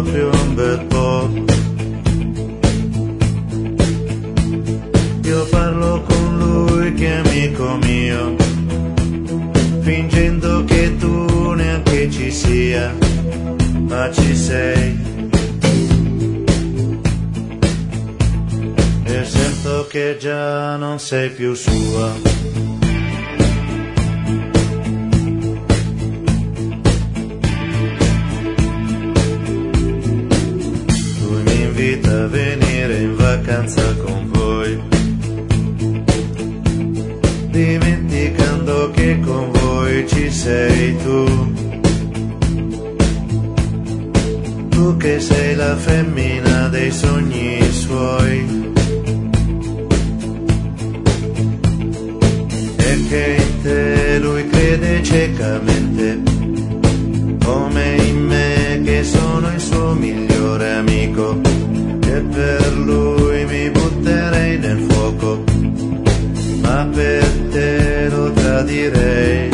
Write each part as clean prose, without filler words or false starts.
proprio un bel po'. Io parlo con lui che è amico mio, fingendo che tu neanche ci sia, ma ci sei. E sento che già non sei più sua. A venire in vacanza con voi, dimenticando che con voi ci sei tu che sei la femmina dei sogni suoi, e che in te lui crede ciecamente, come in me che sono il suo migliore amico. E per lui mi butterei nel fuoco, ma per te lo tradirei.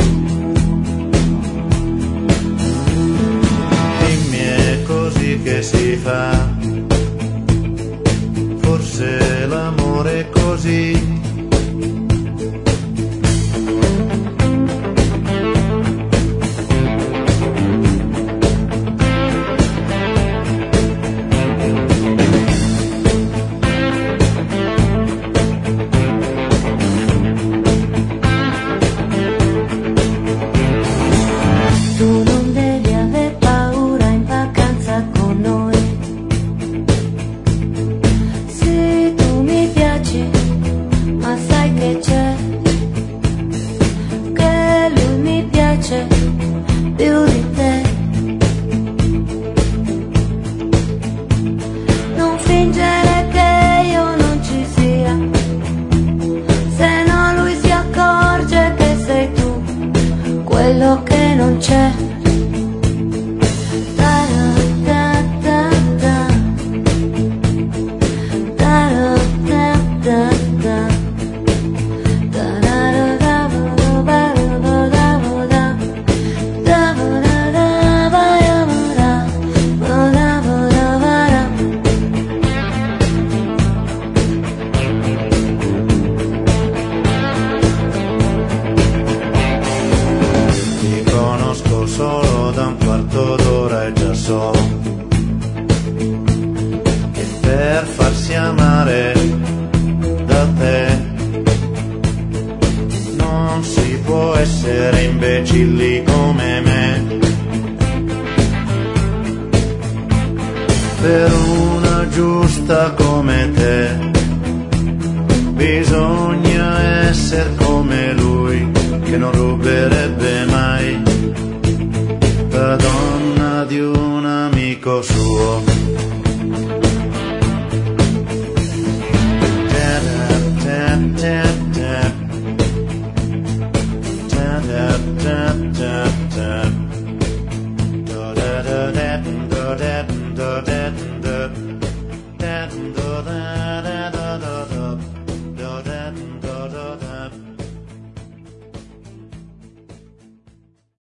Dimmi, è così che si fa, forse l'amore è così. Più di te, non fingere che io non ci sia, se no lui si accorge che sei tu quello che non c'è. Solo da un quarto d'ora e già so che per farsi amare da te non si può essere imbecilli come me. Per una giusta come te bisogna essere come lui, che non ruberebbe mai la donna di un amico suo.